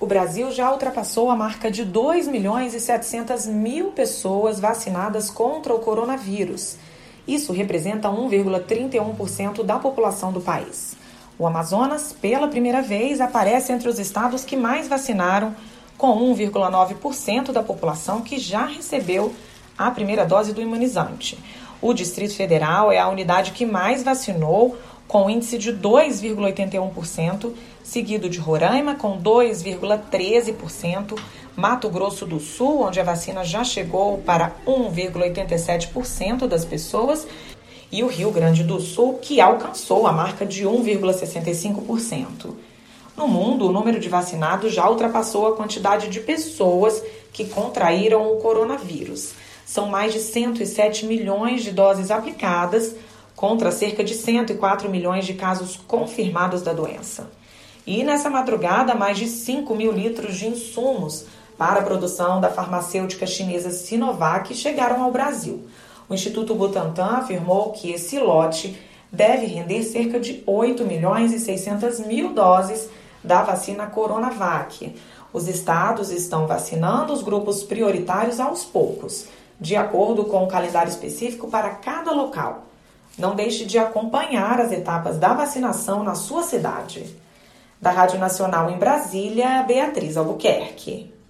O Brasil já ultrapassou a marca de 2.700.000 pessoas vacinadas contra o coronavírus. Isso representa 1,31% da população do país. O Amazonas, pela primeira vez, aparece entre os estados que mais vacinaram, com 1,9% da população que já recebeu a primeira dose do imunizante. O Distrito Federal é a unidade que mais vacinou, com índice de 2,81%, seguido de Roraima, com 2,13%, Mato Grosso do Sul, onde a vacina já chegou para 1,87% das pessoas, e o Rio Grande do Sul, que alcançou a marca de 1,65%. No mundo, o número de vacinados já ultrapassou a quantidade de pessoas que contraíram o coronavírus. São mais de 107 milhões de doses aplicadas, contra cerca de 104 milhões de casos confirmados da doença. E nessa madrugada, mais de 5 mil litros de insumos para a produção da farmacêutica chinesa Sinovac chegaram ao Brasil. O Instituto Butantan afirmou que esse lote deve render cerca de 8 milhões e 600 mil doses da vacina Coronavac. Os estados estão vacinando os grupos prioritários aos poucos, de acordo com um calendário específico para cada local. Não deixe de acompanhar as etapas da vacinação na sua cidade. Da Rádio Nacional em Brasília, Beatriz Albuquerque.